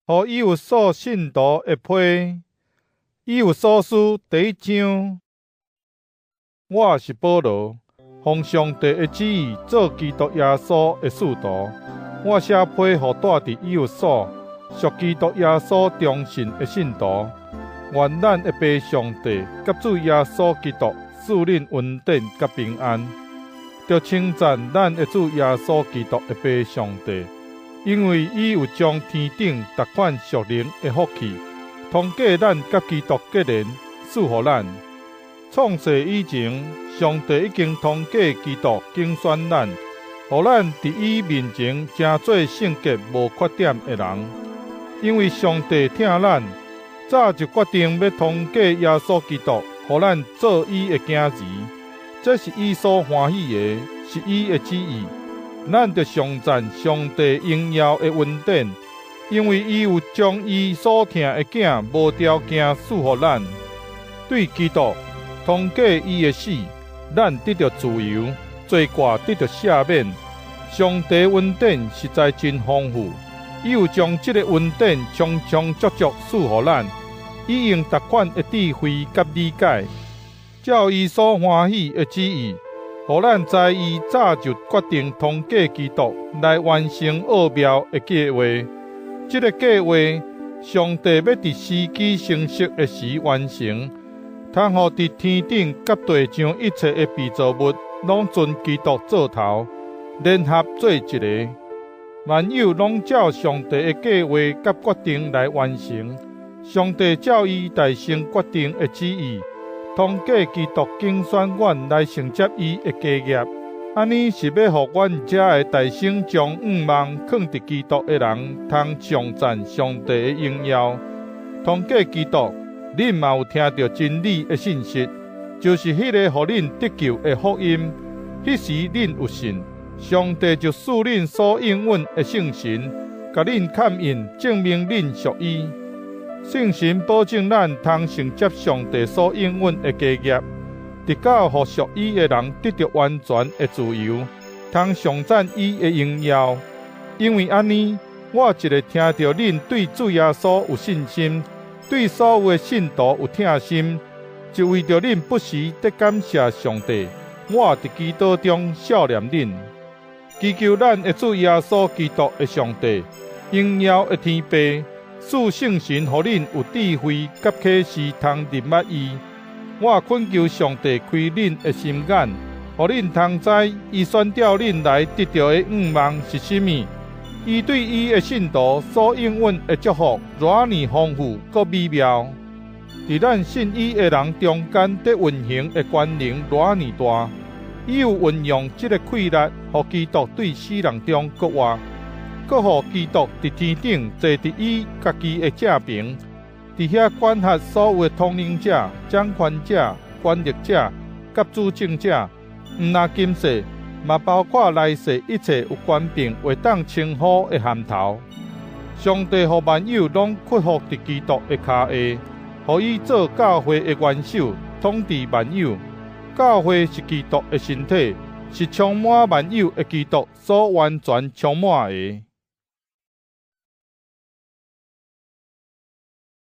互伊有所信徒的批。伊有所书第1章。我是保罗，奉上帝的旨意做基督耶稣的使徒。我写批互住伫以弗所属基督耶稣忠信的信徒。愿咱的父上帝甲主耶稣基督赐恁恩典甲平安。着称赞咱的主耶稣基督的父上帝，因为伊有将天顶逐款属灵的福气，通过咱甲基督结连，赐予咱。创世以前，上帝已经通过基督竞选咱，互咱伫伊面前成做圣洁无缺点的人。因为上帝疼咱，早就决定要通过耶稣基督，互咱做伊的囝儿。这是伊所欢喜的，是伊的旨意。咱着上赞上帝荣耀的恩典，因为伊有将伊所疼的囝无条件赐予咱。对基督，通过伊的死，咱得到自由，罪过得到赦免。上帝恩典实在真丰富，伊有将这个恩典充充足足赐予咱。伊用逐款的智慧甲理解，照伊所欢喜的旨意，互咱知伊早就决定通过基督来完成奥妙的计划。这个计划，上帝要伫时机成熟的时完成，通互伫天顶甲地上一切的被造物，拢尊基督做头，联合做一个。万有拢照上帝的计划甲决定来完成。上帝照伊大成决定的旨意，通过基督竞选阮来承接伊的家业。安尼是要互阮遮的大成将愿望放伫基督的人，通上赞上帝的荣耀。通过基督，恁嘛有听到真理的信息，就是迄个互恁得救的福音。迄时恁有信，上帝就赐恁所应允的圣神，甲恁勘印，证明恁属伊。圣神保证咱通承接上帝所应允的家业，直到互属伊的人得到完全的自由，通上赞伊的荣耀。因为安尼，我一个听到恁对主耶稣有信心，对所有的信徒有疼心，就为着恁不时得感谢上帝。我伫基督中笑念恁，祈求咱的主耶稣基督的上帝，荣耀的天父，赐圣神，互恁有智慧甲启示，通认捌伊。我恳求上帝开恁的心眼，互恁通知伊选召恁来得到的愿望是甚物。伊对伊的信徒所应允的祝福，偌尼丰富佮美妙。伫咱信伊的人中间，得运行的权能偌尼大。伊有运用这个气力，互基督对死人中搁活，搁互基督伫天顶坐伫伊家己的正边，伫遐管辖所有的统领者、掌权者、权力者、甲主政者，毋但今世，嘛包括来世一切有权柄会当称呼的銜头。上帝互万有拢屈服伫基督的骹下，互伊做教会的元首，统治万有。教会是基督的身体，是充满万有的基督所完全充满的。